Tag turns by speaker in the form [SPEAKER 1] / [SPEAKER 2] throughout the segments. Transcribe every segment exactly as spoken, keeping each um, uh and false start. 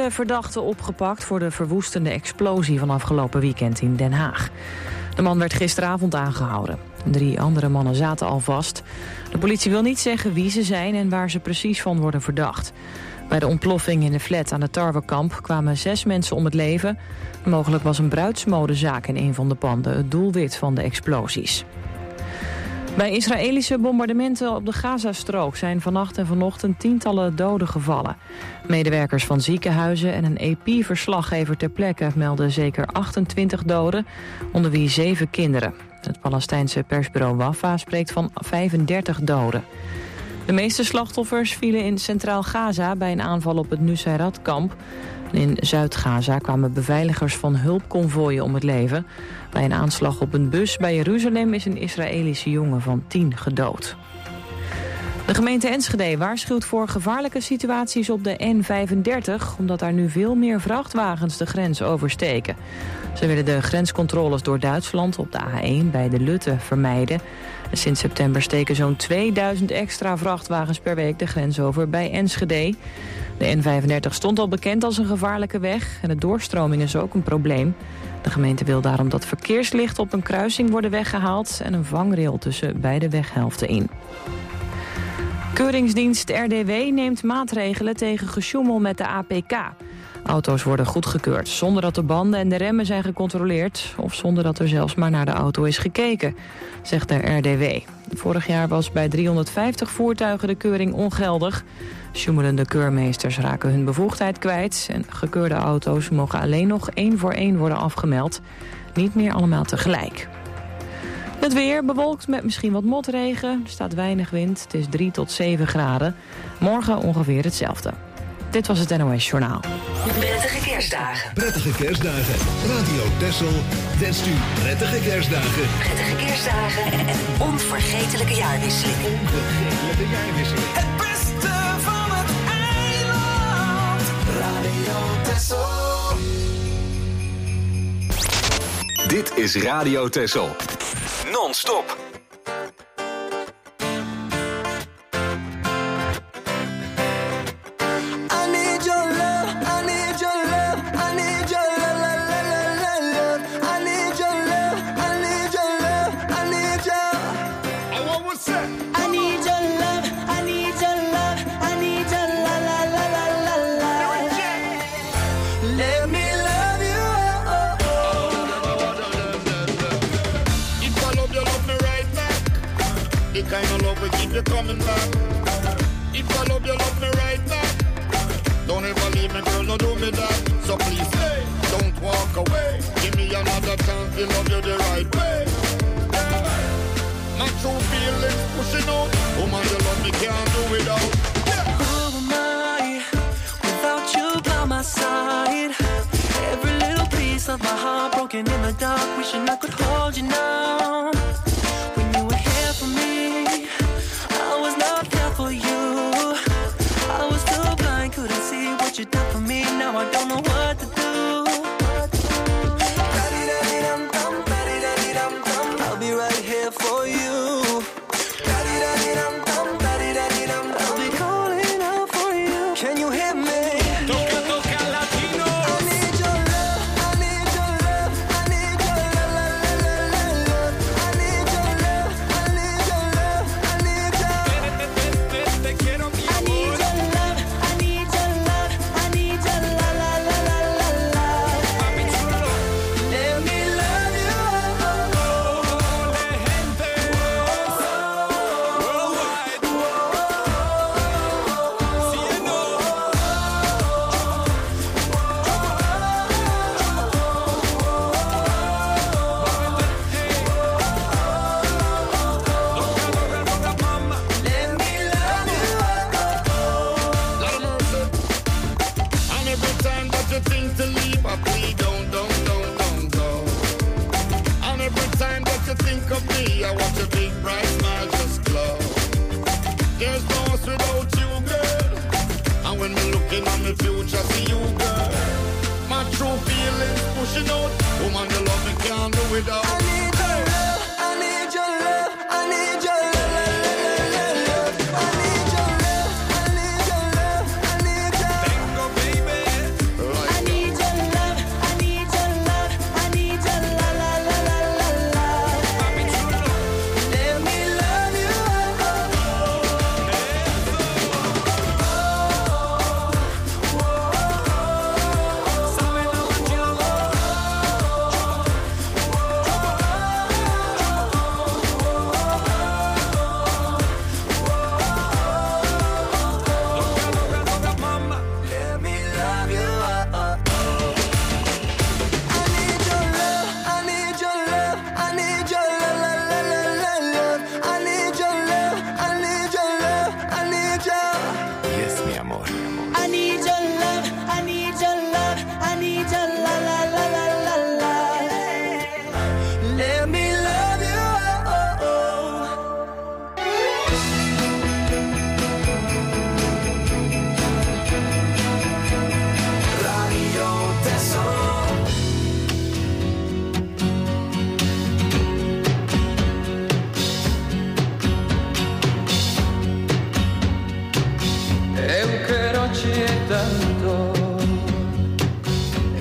[SPEAKER 1] vierde verdachte opgepakt voor de verwoestende explosie van afgelopen weekend in Den Haag. De man werd gisteravond aangehouden. Drie andere mannen zaten al vast. De politie wil niet zeggen wie ze zijn en waar ze precies van worden verdacht. Bij de ontploffing in de flat aan het Tarwekamp kwamen zes mensen om het leven. Mogelijk was een bruidsmodezaak in een van de panden het doelwit van de explosies. Bij Israëlische bombardementen op de Gazastrook zijn vannacht en vanochtend tientallen doden gevallen. Medewerkers van ziekenhuizen en een E P-verslaggever ter plekke melden zeker achtentwintig doden, onder wie zeven kinderen. Het Palestijnse persbureau Wafa spreekt van vijfendertig doden. De meeste slachtoffers vielen in Centraal Gaza bij een aanval op het Nusayrat-kamp. In Zuid-Gaza kwamen beveiligers van hulpconvooien om het leven. Bij een aanslag op een bus bij Jeruzalem is een Israëlische jongen van tien gedood. De gemeente Enschede waarschuwt voor gevaarlijke situaties op de N vijfendertig... omdat daar nu veel meer vrachtwagens de grens oversteken. Ze willen de grenscontroles door Duitsland op de A één bij de Lutte vermijden. En sinds september steken zo'n tweeduizend extra vrachtwagens per week de grens over bij Enschede. De N vijfendertig stond al bekend als een gevaarlijke weg en de doorstroming is ook een probleem. De gemeente wil daarom dat verkeerslichten op een kruising worden weggehaald en een vangrail tussen beide weghelften in. Keuringsdienst R D W neemt maatregelen tegen gesjoemel met de A P K. Auto's worden goedgekeurd zonder dat de banden en de remmen zijn gecontroleerd of zonder dat er zelfs maar naar de auto is gekeken, zegt de R D W. Vorig jaar was bij driehonderdvijftig voertuigen de keuring ongeldig. Sjoemelende keurmeesters raken hun bevoegdheid kwijt en gekeurde auto's mogen alleen nog één voor één worden afgemeld. Niet meer allemaal tegelijk. Het weer bewolkt met misschien wat motregen. Er staat weinig wind. Het is drie tot zeven graden. Morgen ongeveer hetzelfde. Dit was het N O S Journaal.
[SPEAKER 2] Prettige kerstdagen.
[SPEAKER 3] Prettige kerstdagen. Radio Texel wenst u prettige kerstdagen.
[SPEAKER 2] Prettige kerstdagen en een onvergetelijke jaarwisseling.
[SPEAKER 3] Onvergetelijke jaarwisseling.
[SPEAKER 4] Het beste van het eiland. Radio Texel.
[SPEAKER 5] Dit is Radio Texel. Non-stop.
[SPEAKER 6] You're coming back. If I love you, love me right back. Don't ever leave me, girl, no do me that. So please stay, don't walk away. Give me another chance to love you the right way. Yeah. My true feelings pushing out. Woman, you love me, can't do without. Yeah.
[SPEAKER 4] Who am I without you by my side? Every little piece of my heart broken in the dark. Wishing I could hold you now. When you were here for me, I was not there for you. I was too blind, couldn't see what you did for me. Now I don't know what to do. I'll be right here for you. I'll be calling out for you. Can you hear me?
[SPEAKER 6] Toca, toca, Latino.
[SPEAKER 4] I need your love, I need your love, I need your love, love, love, love. I need your love, I need your love, I need your
[SPEAKER 6] Te quiero, mi
[SPEAKER 4] I need your love, I need your love, I need your la la la la la la.
[SPEAKER 6] mami chulo.
[SPEAKER 4] Let me love you.
[SPEAKER 6] De gente. Worldwide. Sí, no.
[SPEAKER 4] Let me love you.
[SPEAKER 6] Lord of mercy. And every time that you think to leave, I plead, don't, don't, don't, don't go. And every time that you think of me, I watch your big bright smile just glow. There's no us without you, girl. And when me looking at my future, see you, girl. My true feelings pushing out. Woman, you love me, can't do without.
[SPEAKER 4] I need your love, I need your love, I need your love, love, love, love. I need your love, I need your love, I need your.
[SPEAKER 6] Tengo, baby.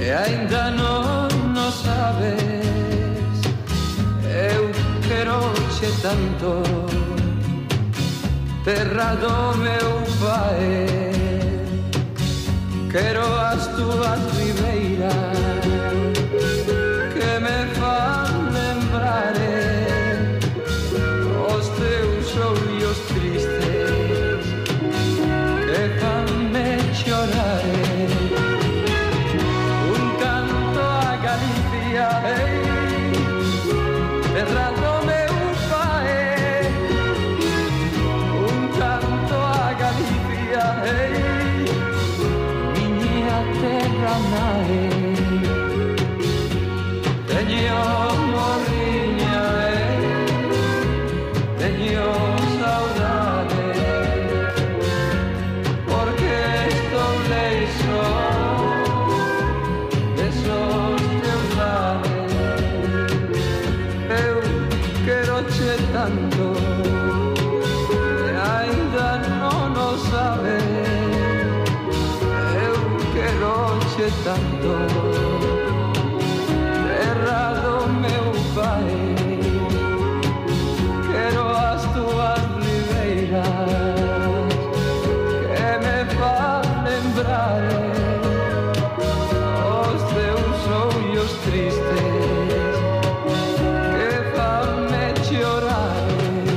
[SPEAKER 7] e ainda non o sabes. Eu queroche tanto, terra do meu pai, quero as túas ribeiras que me fan lembrar os teus ollos tristes que fanme chorar. Un canto a Galicia, hey, terra do meu pai, un canto a Galicia, hey, miña terra nai. Teño morriña, hey, teño saudade, porque estou leixo desos teus lares. Eu queroche tanto, e ainda non o sabes. Eu queroche tanto, terra do meu pai, quero as túas ribeiras que me fan lembrar os teus ollos tristes que fanme chorar.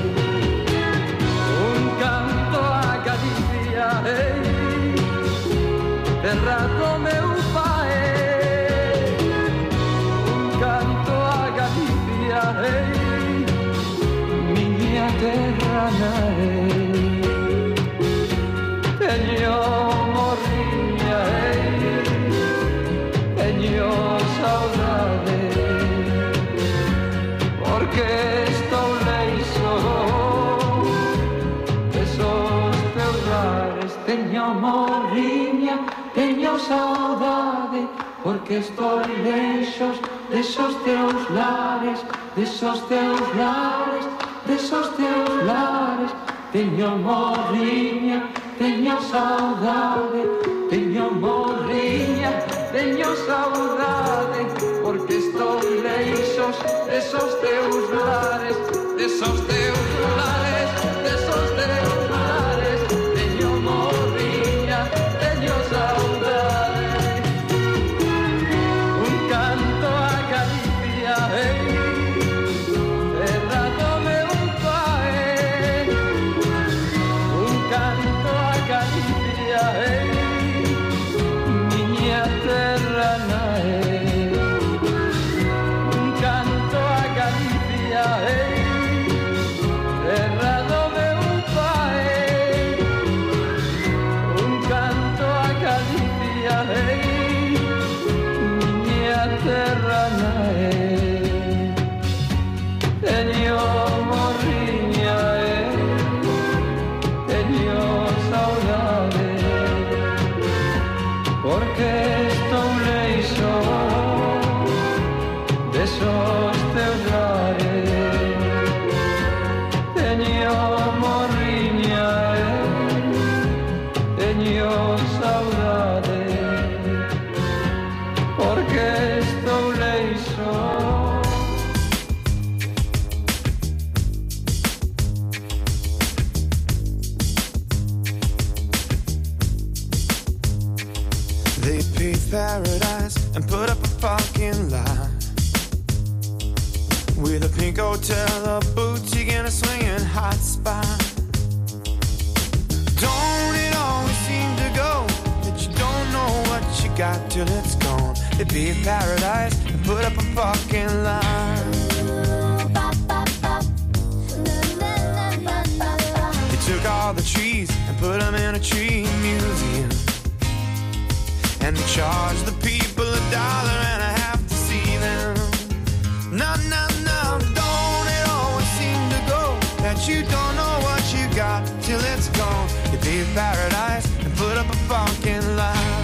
[SPEAKER 7] Un canto a Galicia, hey, terra do meu pai, un canto a Galicia, hey, miña terra nai. Teño morriña, hey, teño saudade, porque estou leixo desos teus lares. Teño morriña, teño saudade, porque estou leixos desos teus lares, desos teus lares, desos teus lares. Teño morriña, teño saudade, teño morriña, teño saudade, porque estou leixos desos teus lares, desos teus lares, desos teus lares. Teño morriña, teño saudade. Un canto a Galicia, hey, terra do meu pai, un canto a Galicia, hey, miña terra nai. Un canto a Galicia, hey, terra do meu pai, un canto a Galicia, hey, miña terra nai. Teño morriña, hey, teño saudade, porque estou leixo desos teus lares. Teño morriña, hey, teño saudade, porque estou leixo.
[SPEAKER 8] They paved paradise and put up a fucking lie with a pink hotel, a boutique, and a swinging hot spot. Don't it always seem to go that you don't know what you got till it's gone? They paved paradise and put up a fucking lie. They took all the trees and put them in a tree museum, and they charge the people a dollar and a half to see them. No, no, no, don't it always seem to go that you don't know what you got till it's gone? You paved paradise and put up a fucking lie.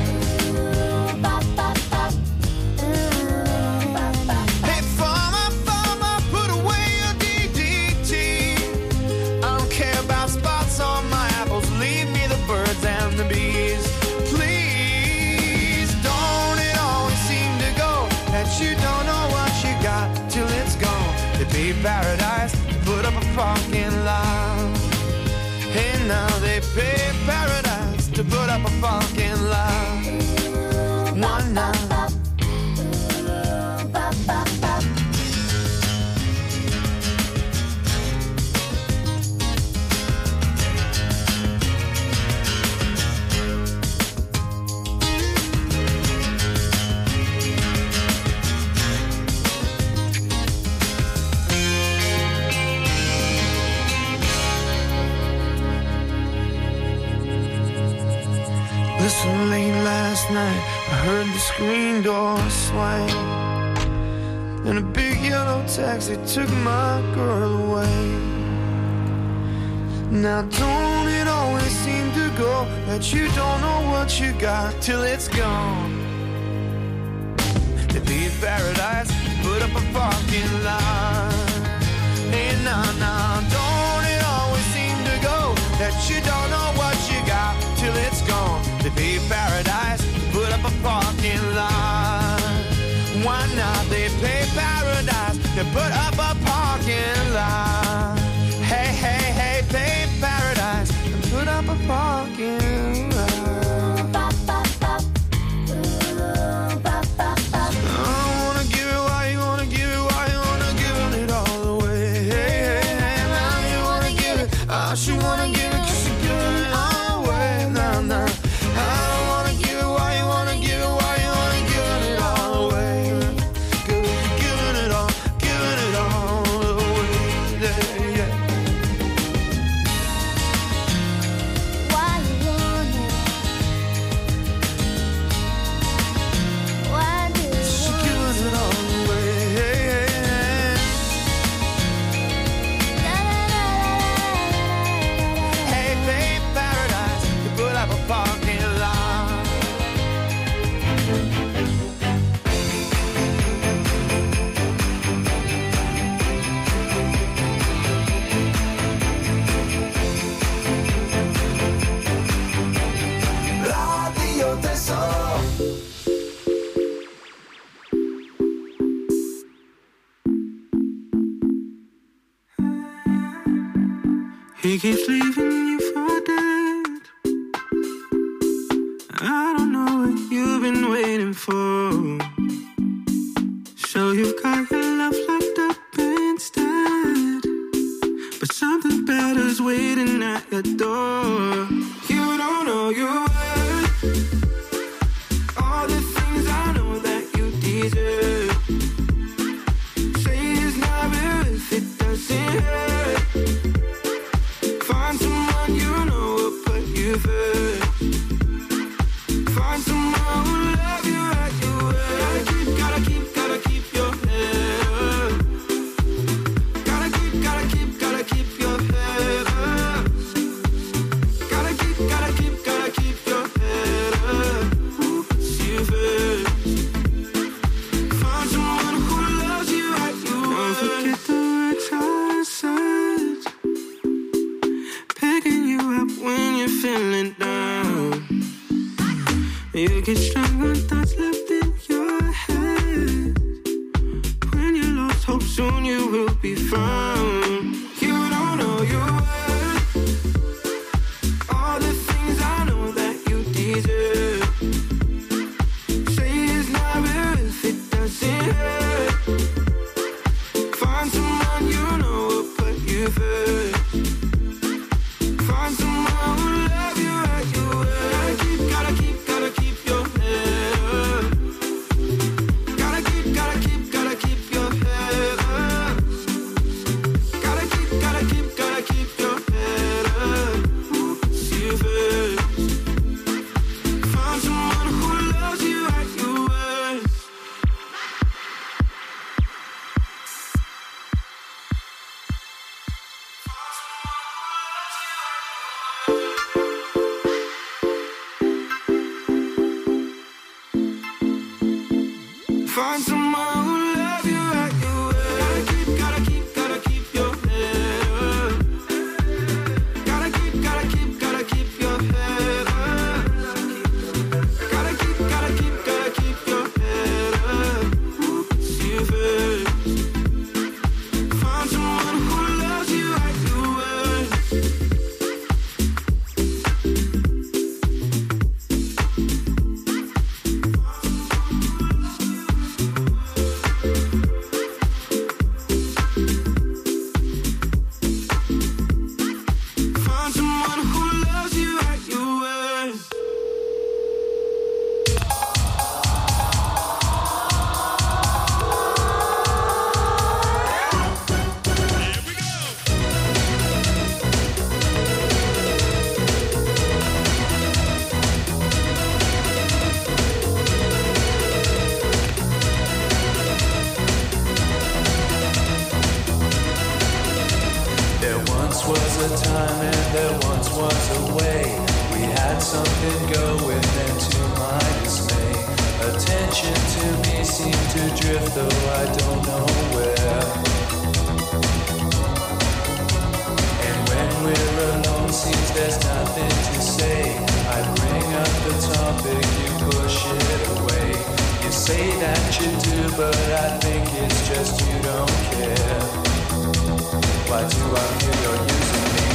[SPEAKER 8] Hey, farmer, farmer, put away your D D T. I don't care about spots on my apples, leave me the birds and the bees. Please, don't it always seem paradise to put up a parking lot. Hey, now they pay paradise to put up a parking lot. One night. Listen, late last night, I heard the screen door swing, and a big yellow taxi took my girl away. Now don't it always seem to go that you don't know what you got till it's gone? They leave paradise to put up a parking lot. Hey, nah, nah, don't it always seem to go that you don't know what you got till it's gone? They pay paradise to put up a parking lot. Why not? They pay paradise to put up a parking lot. Hey, hey, hey, pay paradise and put up a parking lot. I wanna give it, why you wanna give it, why you wanna give it all away. Hey, hey, hey, now you wanna give it, I should wanna give it, cause you give it all away. Nah, nah. I don't wanna give it, why you wanna give it, why you wanna give it all away. Girl, you're giving it all, giving it all away. Yeah, yeah.
[SPEAKER 9] Why you want it? Why do you
[SPEAKER 8] She
[SPEAKER 9] want
[SPEAKER 8] giving it all away. Hey, hey, hey. Hey, pay paradise to put up a parking lot.
[SPEAKER 3] Radio Tesoro.
[SPEAKER 8] He keeps leaving you for dead. I don't know what you've been waiting for. So you've got your love locked up instead, but something better's waiting at your door. You don't know your worth, all the things I know that you deserve. Say it's not real if it doesn't hurt. Find someone you know will put you first. Find someone who love you at your word. Gotta keep, gotta keep, gotta keep your head up. Gotta keep, gotta keep, gotta keep your head up. Gotta keep, gotta keep, gotta keep your head up. Who puts you first? Find someone who loves you at your word. Don't forget the words I said. Picking you up when you're feeling down. You get stronger, thoughts left in your head. When you lost hope, soon you will be found. You don't know your worth, all the things I know that you deserve. Say it's not real if it doesn't hurt. Find someone you know will put you first. Find someone who love you at your word. Gotta keep, gotta keep, gotta keep your head up. Gotta keep, gotta keep, gotta keep your head up. Gotta keep, gotta keep, gotta keep your head up. Who puts you first? Find someone who loves you at your word. Find someone who love you at your word. Gotta keep, gotta keep, gotta keep your head up. Gotta keep, gotta keep, gotta keep your head up. Gotta keep, gotta keep, gotta keep your head up. Who puts you first? Find someone
[SPEAKER 10] time and there once was a way. We had something going and to my dismay, attention to me seemed to drift though I don't know where. And when we're alone seems there's nothing to say. I bring up the topic, you push it away. You say that you do, but I think it's just you don't care. Why do I feel you're using me?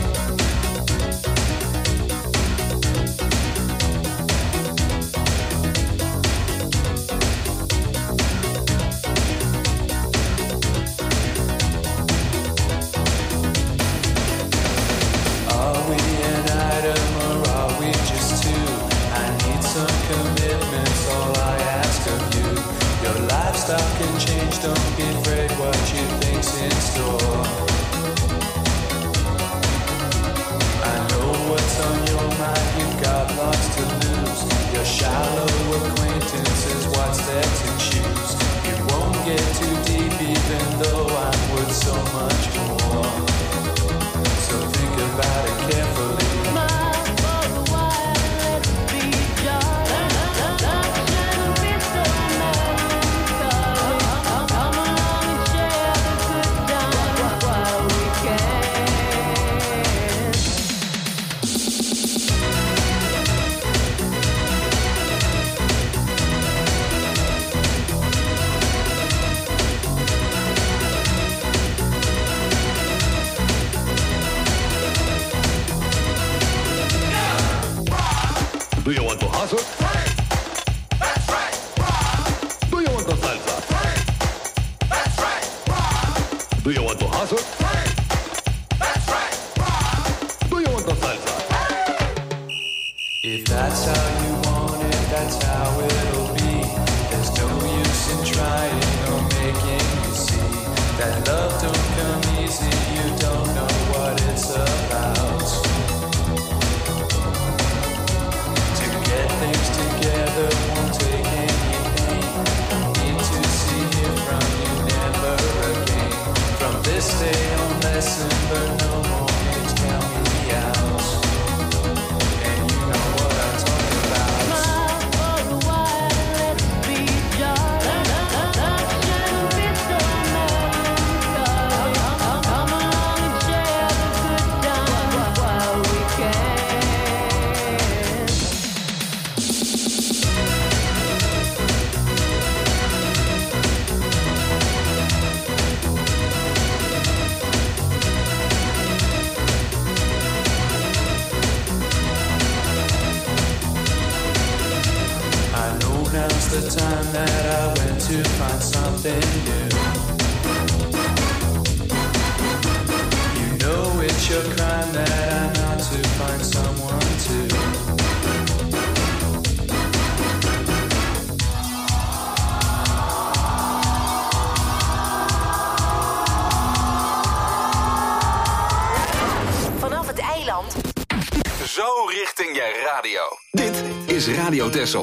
[SPEAKER 10] Are we an item or are we just two? I need some commitments, all I ask of you. Your lifestyle can change, don't be afraid what you think's in store. I know what's on your mind, you've got lots to lose. Your shallow acquaintance is what's there to choose. You won't get too deep even though I'm worth so much more. So think about it carefully.
[SPEAKER 3] Do you want to hustle? That's right. Do you want to salsa? That's right. Do you want to hustle? That's right. Do you want to salsa?
[SPEAKER 10] If that's how you want it, that's how it'll be. There's no use in trying or making you see that love don't come easy, you don't know what it's about. Get things together, won't take any pain. Need to see it from you never again. From this day on, lesson, but no more games, count me out. And you know what I'm talking about. Smile for a while, let's be jolly. Love shouldn't be so melancholy. Come along and share the good times while we can. Now's the time that I went to find something new. You know it's your crime that I'm out to find someone to.
[SPEAKER 2] Vanaf het eiland.
[SPEAKER 5] Zo richting je radio. Dit is Radio Texel.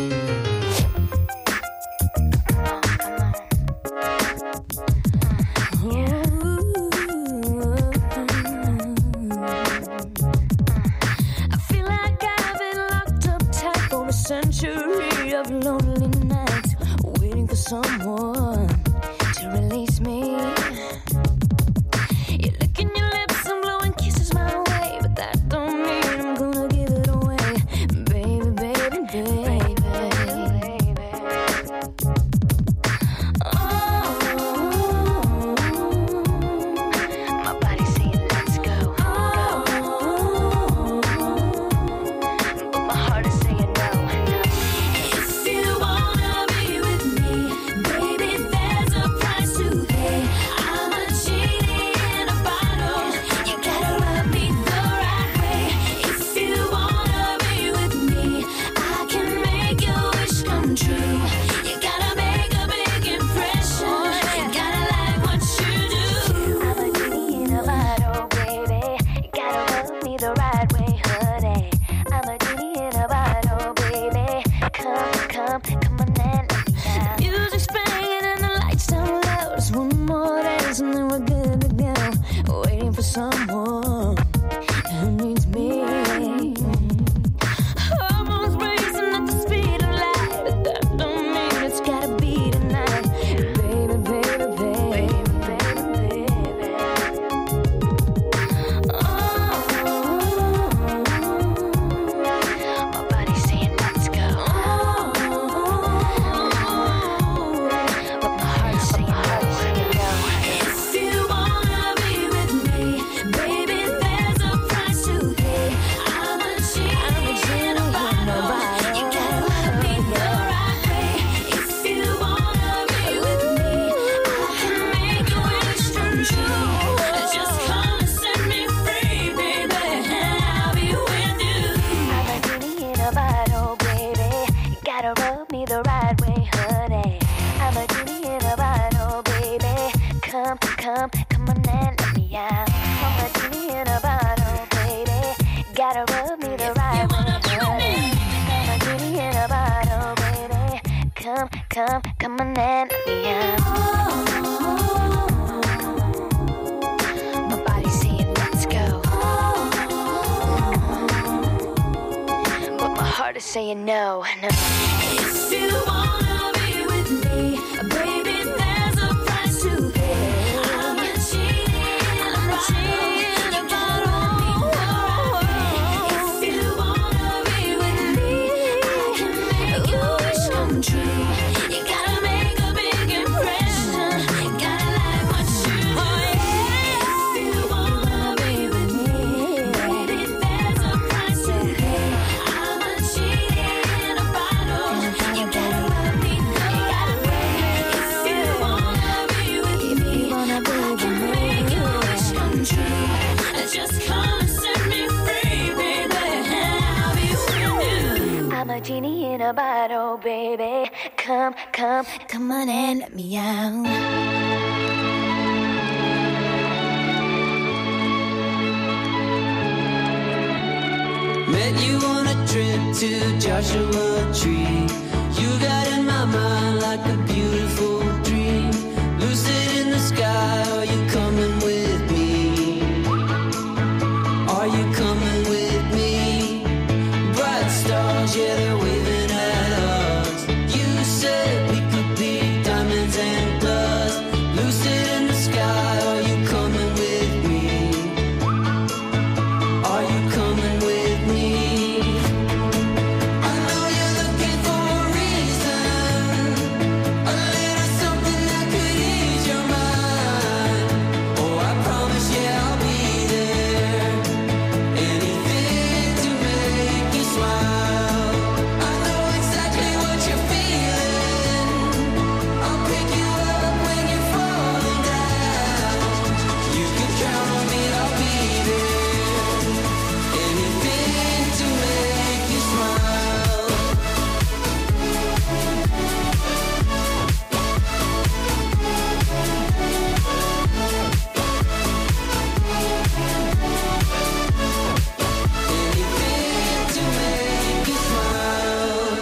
[SPEAKER 9] Century of lonely nights, waiting for someone to release me. You're licking your lips and blowing kisses my way, but that don't mean I'm gonna give it away, baby, baby, baby. Oh, my body's saying let's go. Oh, but my heart is saying no. Someone come, come, come on and let me out. My body's saying let's go, but my heart is saying no, no. If you wanna be with me, baby, there's a price to pay. I'm a cheating, I'm a cheating about all. If you wanna be with me, I can make your wish come true. You gotta make a big impression. Gotta like what you do. If you wanna be with me, baby, there's a price to pay. I'm a cheating about all. You gotta let me know. You gotta pay. If you wanna be with me, I can make your wish come true. Just come and set me free, baby, and I'll be with you. I'm a genie in a bottle, baby. Come, come, come on and let me out.
[SPEAKER 10] Met you on a trip to Joshua Tree. You got in my mind like a beautiful dream. Lucid in the sky, are you coming with me? Are you coming with me? Bright stars, yeah, they're waving at us. You said we could be diamonds and dust. Lucid in the sky, are you coming with me? Are you coming with me? I know you're looking for a reason, a little something that could ease your mind. Oh, I promise, yeah, I'll be there. Anything to make you smile. I know exactly what you're feeling. I'll pick you up when you're falling down. You can count on me, I'll be there. Anything to make you smile. Anything to make you smile.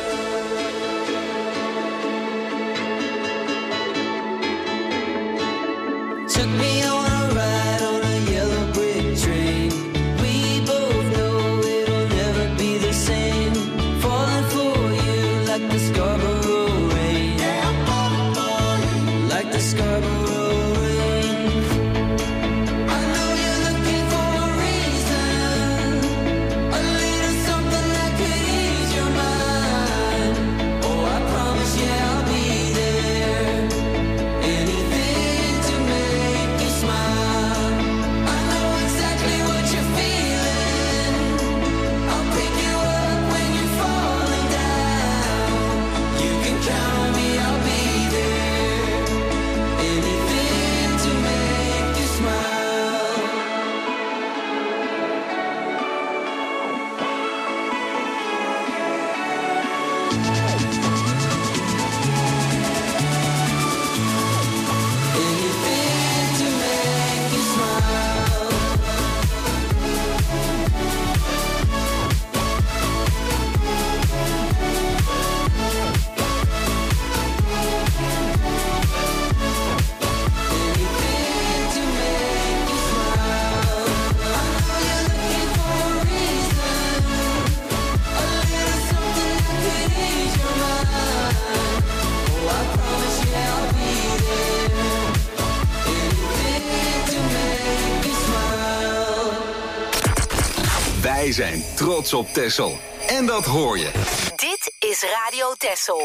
[SPEAKER 10] Took me on a ride on a yellow brick train. We both know it'll never be the same. Falling for you like the Scarborough rain. Like the Scarborough rain. I know you're looking for a reason, a little something that could ease your mind. Oh, I promise, yeah, I'll be there. Anything to make you smile. I know exactly what you're feeling. I'll pick you up when you're falling down. You can count on me, I'll be there. Anything to make you smile. Anything to make you smile. Anything to make you smile. I know you're looking for a reason, a little something that could ease your mind. Oh, I promise, yeah, I'll be there. Anything to make you smile.
[SPEAKER 5] Wij zijn trots op Texel. En dat hoor je.
[SPEAKER 2] Dit is Radio Texel.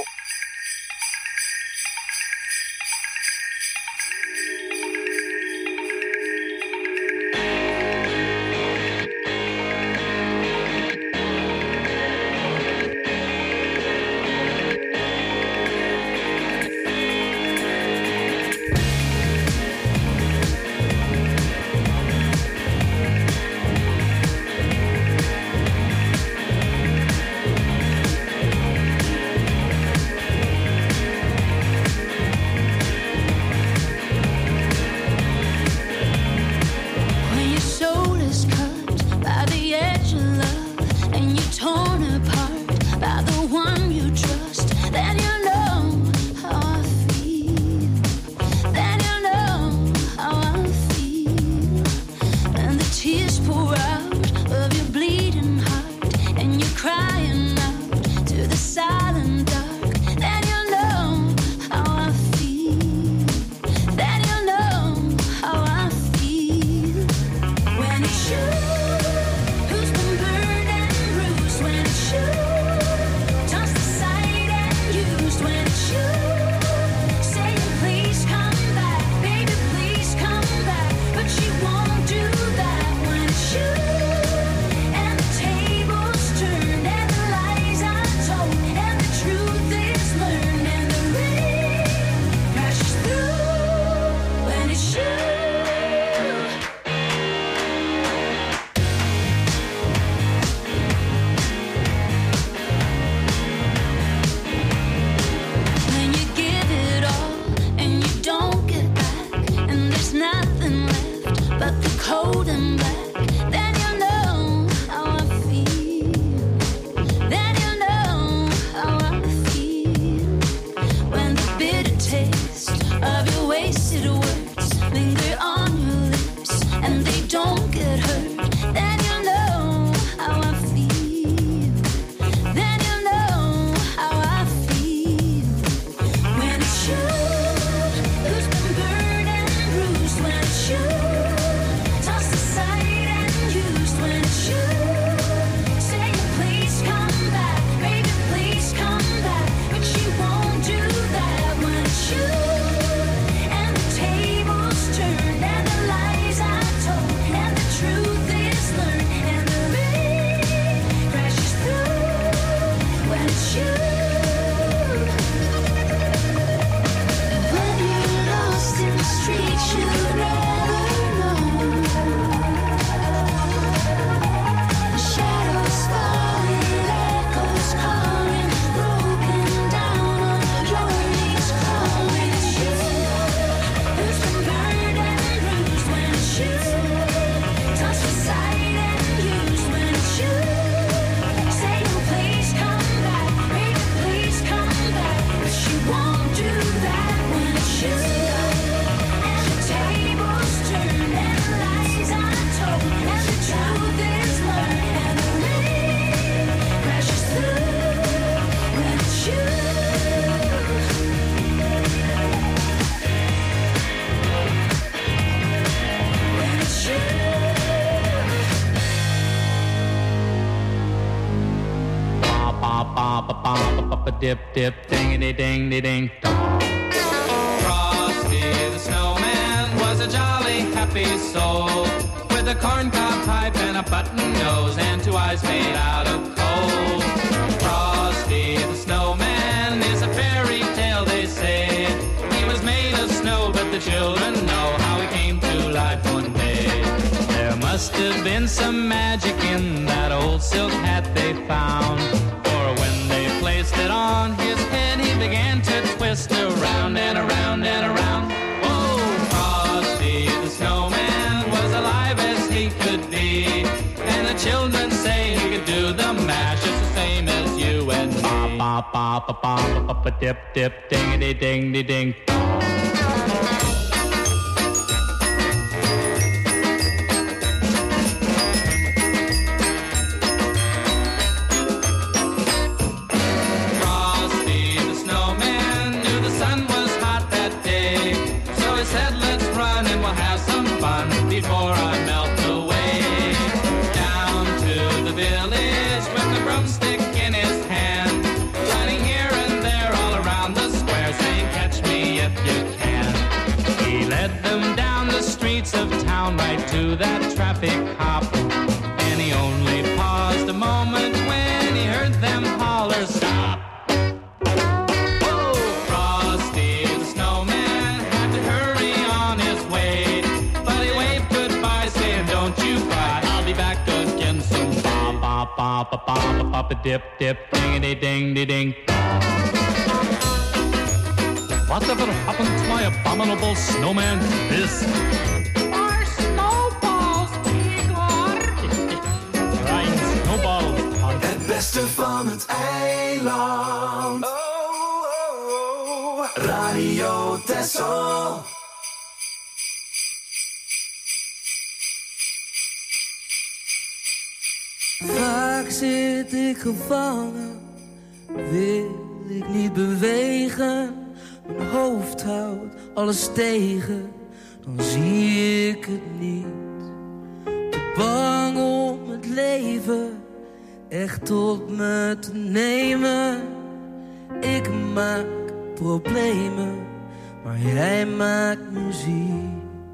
[SPEAKER 10] dip dip dingity ding ding dong. Frosty the snowman was a jolly happy soul with a corncob pipe and a button nose and two eyes made out of coal. Frosty the snowman is a fairy tale, they say. He was made of snow, but the children know how he came to life one day. There must have been some magic in that old silk hat they found, for when they placed it on his head, he began to twist around and around and around. Whoa, Frosty the snowman was alive as he could be, and the children say he could do the mash just the same as you and me. Ba ba ba ba ba ba dip dip dingity ding ding ding. Before I melt away, down to the village with a broomstick in his hand, running here and there all around the square, saying, "Catch me if you can." He led them down the streets of town right to that traffic cop, and he only paused a moment when he heard them holler, "Stop!" Whoa, Frosty the snowman had to hurry on his way. Don't you cry, I'll be back again soon. Ba ba ba ba ba ba ba dip dip dingity ding ding ding. Whatever happened to my abominable snowman? This
[SPEAKER 11] our snowballs, Igor.
[SPEAKER 10] Rijn snowball.
[SPEAKER 12] Het beste van het eiland. Oh, oh, oh. Radio Texel.
[SPEAKER 13] Vaak zit ik gevangen, wil ik niet bewegen. Mijn hoofd houdt alles tegen, dan zie ik het niet. Te bang om het leven echt tot me te nemen. Ik maak problemen, maar jij maakt muziek.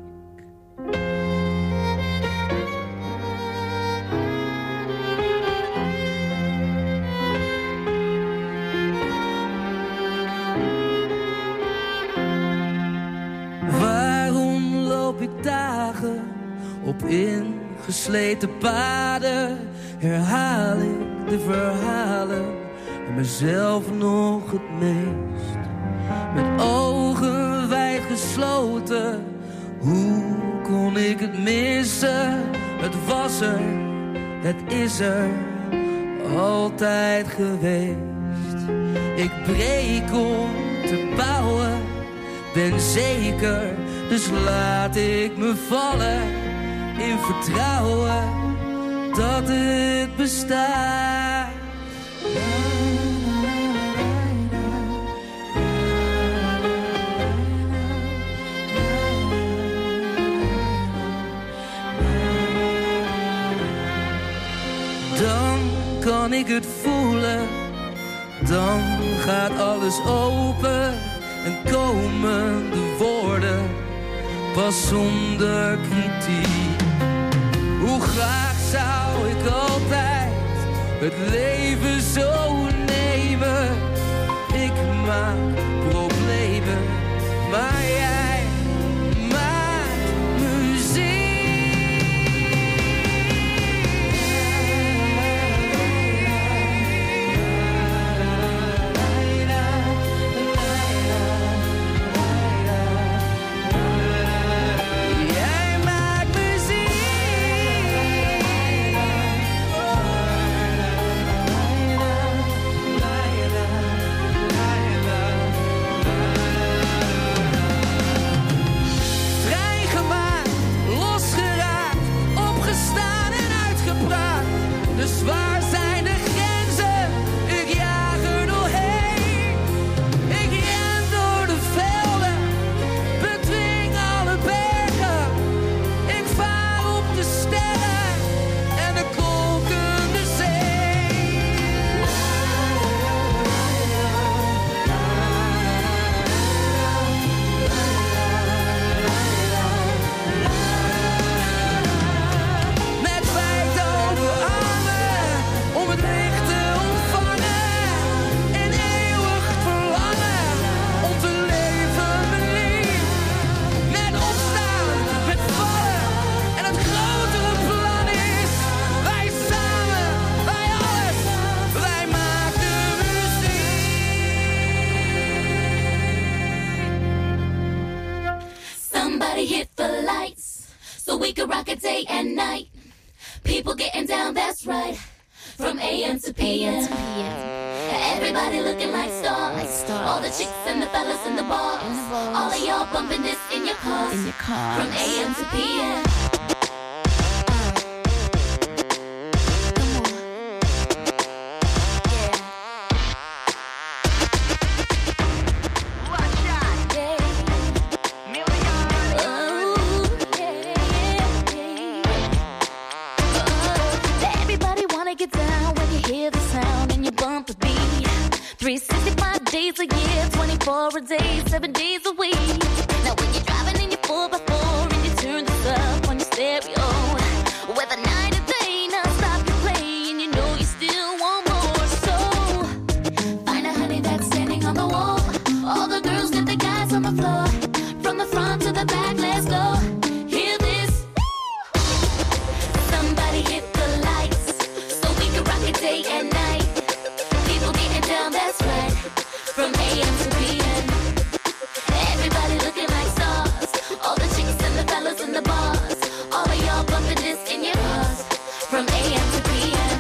[SPEAKER 13] Dagen op ingesleten paden herhaal ik de verhalen en mezelf nog het meest. Met ogen wijd gesloten, hoe kon ik het missen? Het was er, het is er, altijd geweest. Ik breek om te bouwen, ben zeker. Dus laat ik me vallen in vertrouwen dat het bestaat. Dan kan ik het voelen, dan gaat alles open en komen de woorden pas zonder kritiek. Hoe graag zou ik altijd het leven zo nemen. Ik maak problemen, maar jij maakt muziek.
[SPEAKER 9] Somebody hit the lights so we can rock it day and night. People getting down, that's right. From A M to P M. Everybody looking like stars. All the chicks and the fellas in the bars. All of y'all bumping this in your cars. From A M to P M. three sixty-five days a year, twenty-four a day, seven days a week. Now when you're driving in your four by four and you turn this up on your stereo, whether night or day, non-stop you play and you know you still want more. So find a honey that's standing on the wall. All the girls get the guys on the floor. From the front to the back, let's go. Hear this? Somebody hit the lights so we can rock it day and night. That's right, from A M to P M. Everybody looking like stars. All the chicks and the fellas in the bars. All of y'all bumping this in your cars. From A M to P M.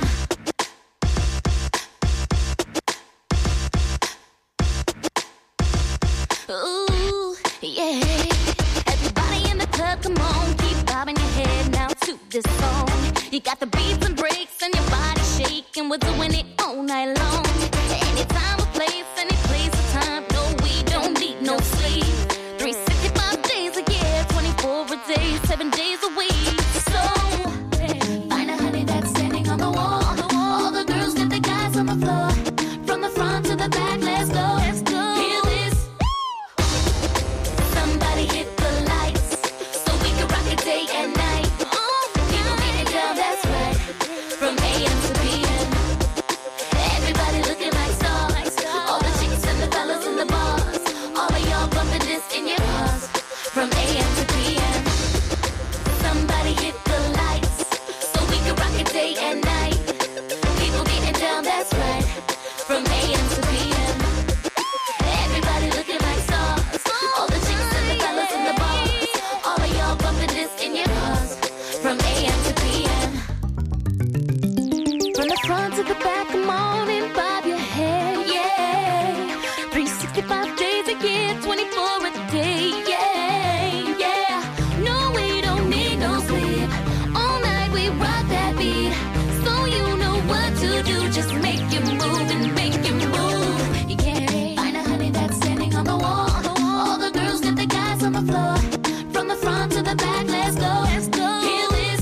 [SPEAKER 9] Ooh, yeah. Everybody in the club, come on, keep bobbing your head now to this song. You got the beats and breaks and your body shaking. We're doing it all night long. Anytime, a place, any place, a time. No, we don't need no sleep. three sixty-five days a year, twenty-four a day, seven days a week. So, find a honey that's standing on the wall. All the girls get the guys on the floor. From the front to the back, let's go. Let's go. Hear this? Somebody hit the lights so we can rock it day and night. People getting down, that's right. From A M to P M. Everybody looking like stars. All the chicks and the fellas in the bars. All of y'all bumping this in your cars. From A M to P M. Somebody hit the lights so we can rock it day and night. People getting down, that's right. From A M to P M. Everybody looking like stars. All the chicks and the fellas in the bars. All of y'all bumping this in your cars. From A M to P M. From the front to the back, come on and bob your head, yeah. three sixty-five days a year, twenty-four a day, yeah, yeah. No, we don't need no sleep. All night we rock that beat. So you know what to do, just make it move and make it move, yeah. Find a honey that's standing on the wall. All the girls get the guys on the floor. From the front to the back, let's go. Let's go. Hear this?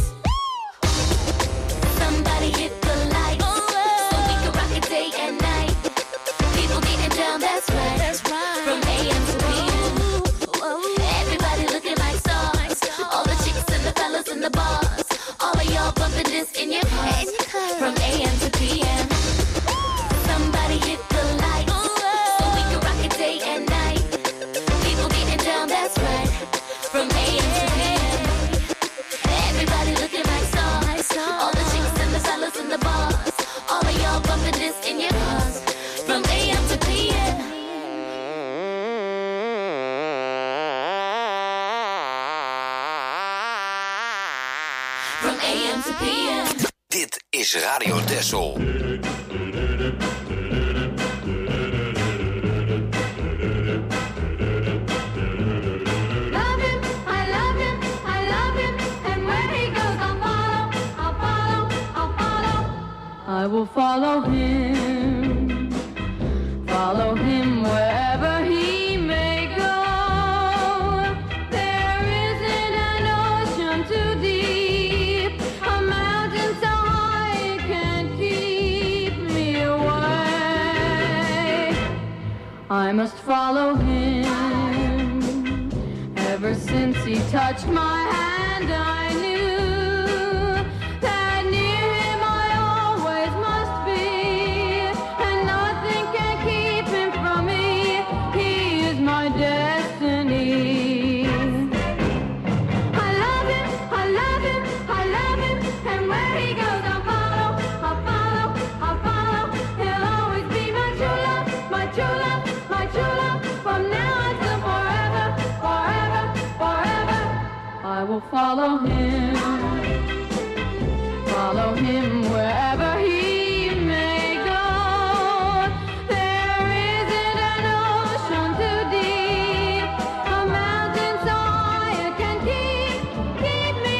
[SPEAKER 9] Somebody hit the lights so we can rock it day and night. People getting down, that's right. That's right. From A M to P M. Everybody looking like stars. All the chicks and the fellas in the bars. All of y'all bumping this in your cars. From A M to P M. Somebody hit the lights so we can rock it day and night. People getting down, that's right. From A M to P M. Everybody looking like stars. All the chicks and the fellas in the bars. All of y'all bumping this in your cars. From A M to P M. From A M to P M.
[SPEAKER 5] Dit is Radio Texel.
[SPEAKER 11] Love him, I love him, I love him, and where he goes I'll follow, I'll follow, I'll follow. I will follow him, follow him wherever he may go. There isn't an ocean too deep, a mountain so high it can't keep me away. I must follow him. Ever since he touched my hand, I knew that near him I always must be, and nothing can keep him from me. He is my destiny. I love him, I love him, I love him, and where he goes I'll follow, I'll follow, I'll follow. He'll always be my true love, my true love, my true love, from now until forever, forever, forever. will follow him, follow him wherever he may go. There isn't an ocean too deep, a mountain so high it can keep, keep me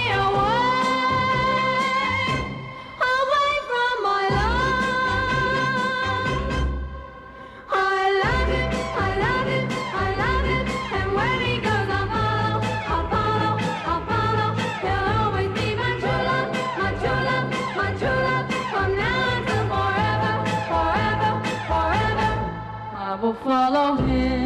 [SPEAKER 11] away, away from my love. I love him, I love him, I love him, and when he goes I'll follow, I'll follow, I'll follow. He'll always be my true love, my true love, my true love, from now until forever, forever, forever. I will follow him,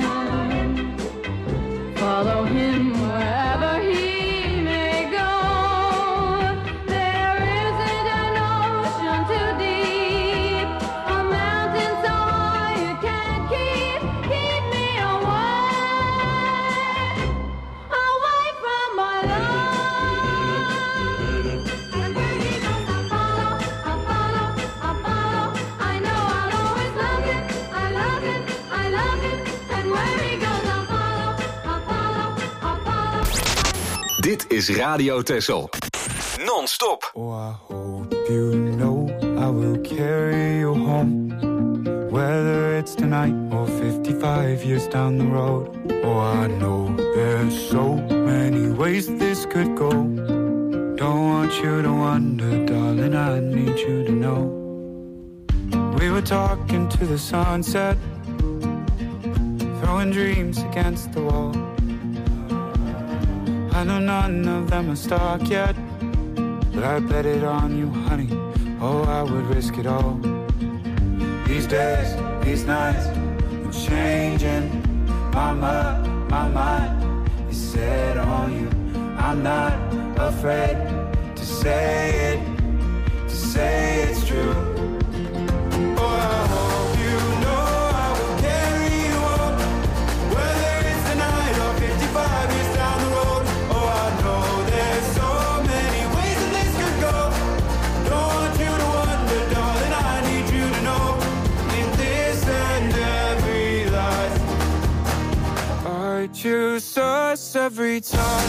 [SPEAKER 11] follow him wherever he may go. There isn't an ocean too deep, a mountain so high it can't keep, keep me away, away from my love. And where he goes I'll follow, I'll follow, I'll follow. I know I'll always love him, I love him, I love him, and where he goes I'll follow, I'll follow, I'll follow.
[SPEAKER 5] Dit is Radio Texel. Non-stop.
[SPEAKER 8] Oh, I hope you know I will carry you home, whether it's tonight or fifty-five years down the road. Oh, I know there's so many ways this could go. Don't want you to wonder, darling, I need you to know. We were talking to the sunset, throwing dreams against the wall. I know none of them are stuck yet, but I bet it on you, honey. Oh, I would risk it all. These days, these nights, I'm changing. Mama, my mind is set on you. I'm not afraid to say it, to say it's true. Oh, I hope you know I will carry you on, whether it's tonight or fifty-five years down the road. Oh, I know there's so many ways that this could go. Don't want you to wonder, darling, I need you to know. In this and every life, I choose us every time.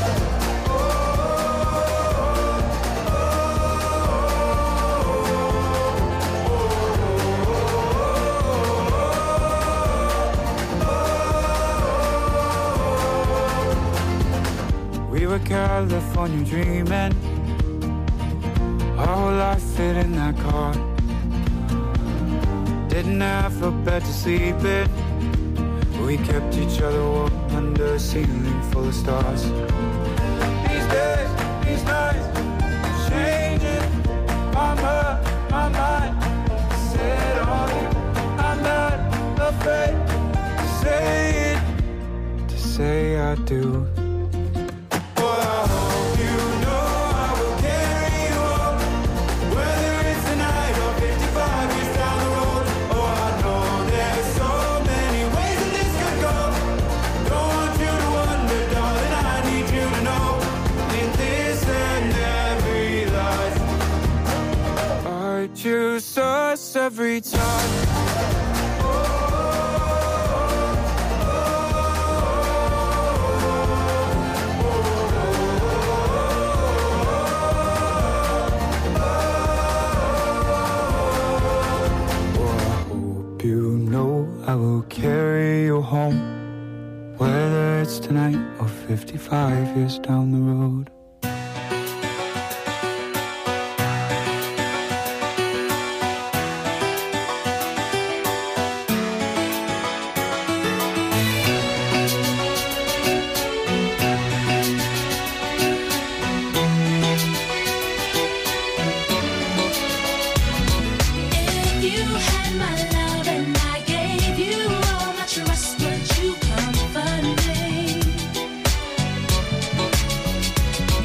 [SPEAKER 8] We were California dreaming, our whole life fit in that car. Didn't have a bed to sleep in, but we kept each other warm under a ceiling full of stars. These days, these nights, changing. Mama, my mind set on you. I'm not afraid to say it, to say I do. Choose us every time. I will carry you home, whether it's tonight or fifty-five years down the road.
[SPEAKER 9] Trust, would you comfort me?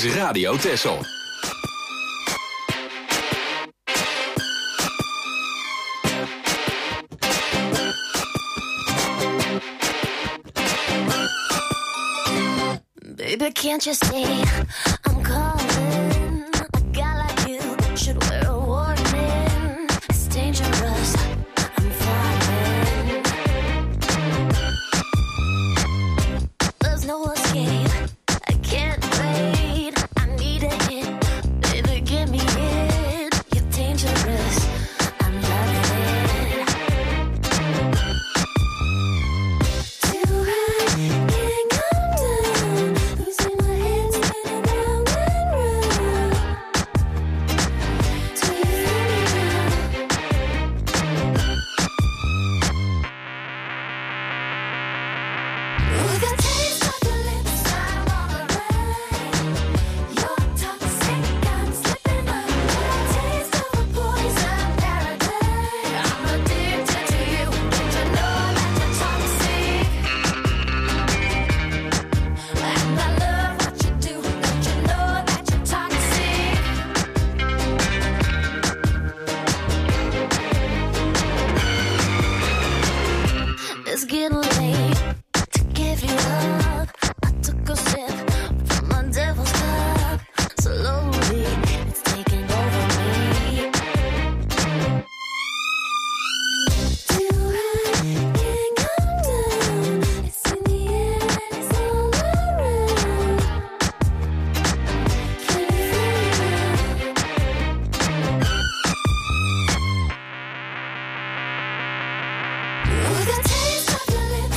[SPEAKER 5] is Radio Texel.
[SPEAKER 9] Baby, can't you see I'm calling? A guy like you should wear a warning. It's dangerous, I'm falling. There's no escape, I can't wait. I need a hit, baby, give me it. You're dangerous, I'm loving it. Too high, can't come down. Losing my head, spinning round and round. Do you feel me now? With a taste of your lips, I'm on the ride. You're toxic, I'm slipping up. With a taste of a poison paradise. I'm addicted to you. Don't you know that you're toxic? And I love what you do. Don't you know that you're toxic? It's getting late to give you up. I took a sip from my devil's cup. Slowly, it's taking over me. Too high, can't come down. It's in the air and it's all around. Can you feel me now? With a taste of your lips,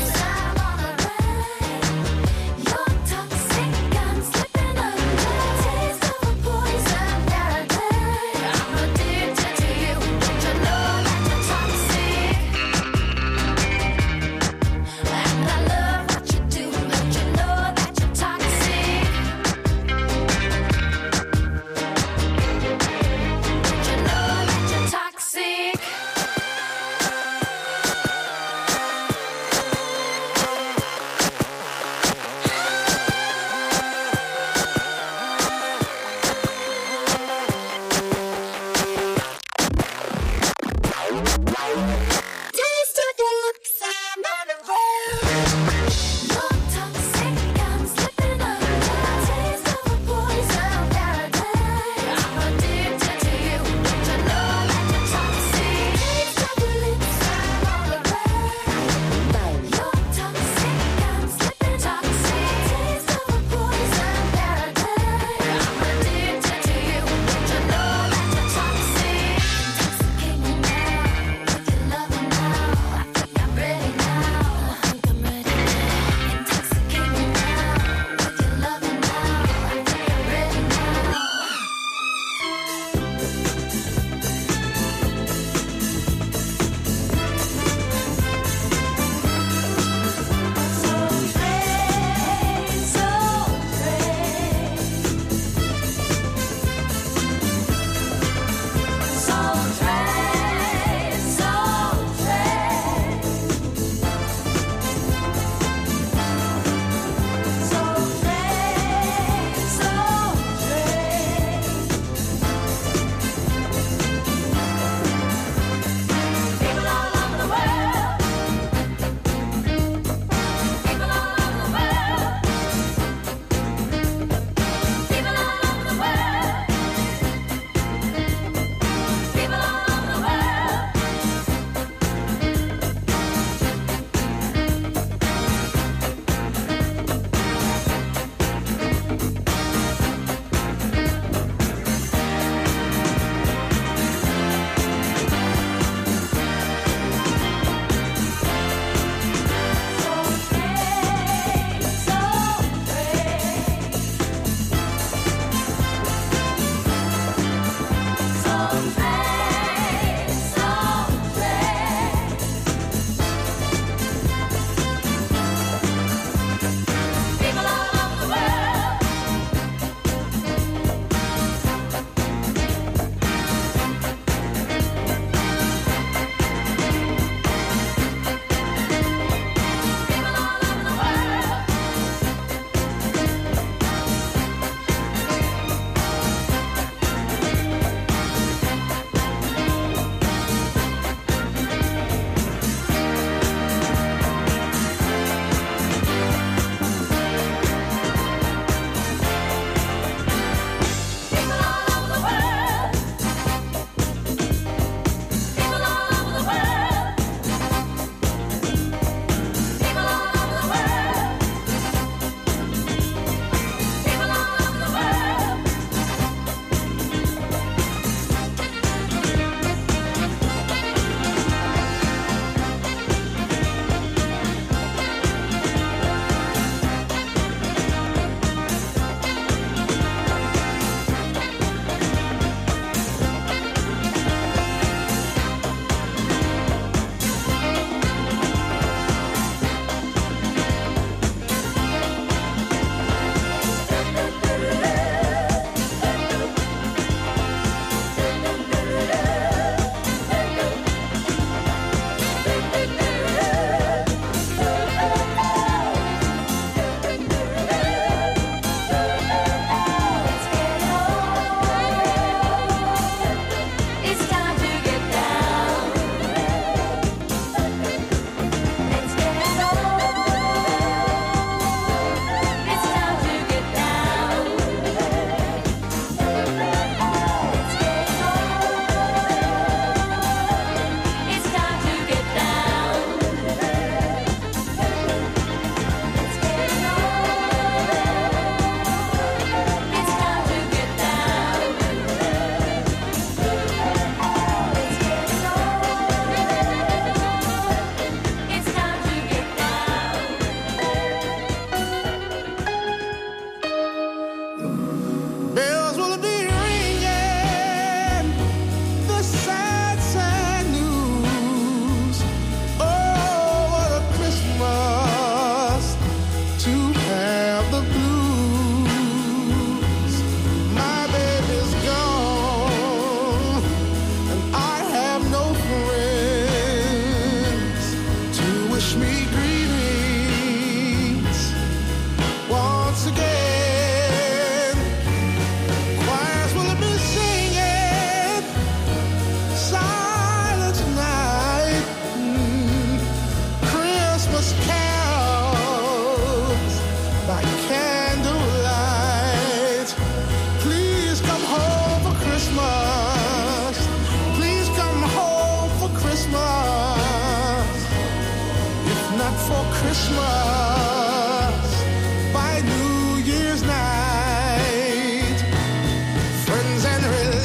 [SPEAKER 8] for Christmas by New Year's night. Friends and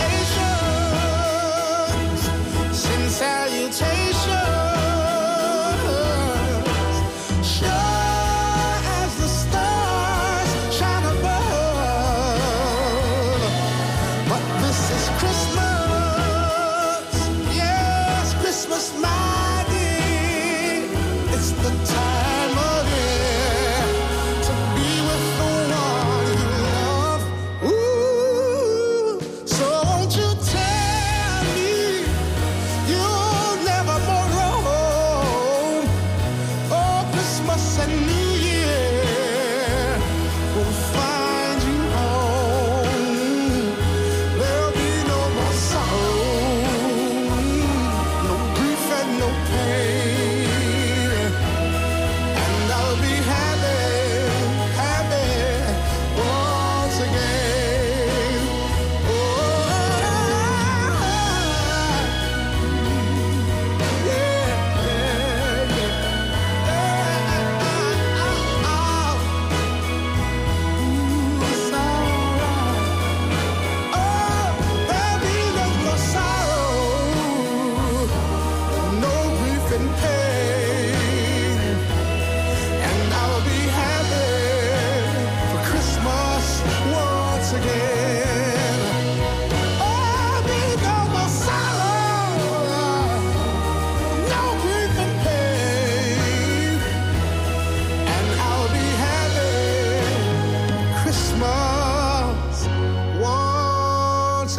[SPEAKER 8] relations send salutations, sure as the stars shine above. But this is Christmas, yes, Christmas, my dear. It's the time of year to be with the one you love. Ooh, so won't you tell me you'll never more roam? Oh, Christmas and New Year will find you home. There'll be no more sorrow, no grief and no pain. And I'll be happy, happy once again. Oh, yeah, yeah, yeah. Ooh, it's alright. Oh, there'll be no more sorrow, no grief and pain. And I'll be happy for Christmas once again. Oh, there'll be no more sorrow, no grief and pain. And I'll be happy Christmas once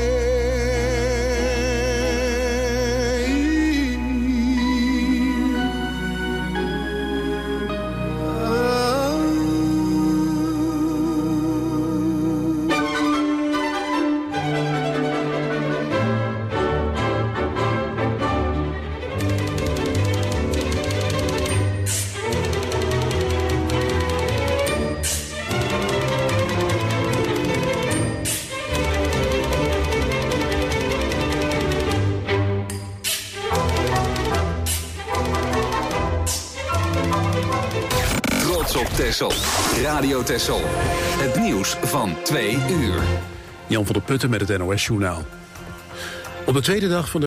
[SPEAKER 5] Trots op Texel. Radio Texel. Het nieuws van twee uur.
[SPEAKER 14] Jan van der Putten met het N O S-journaal. Op de tweede dag van de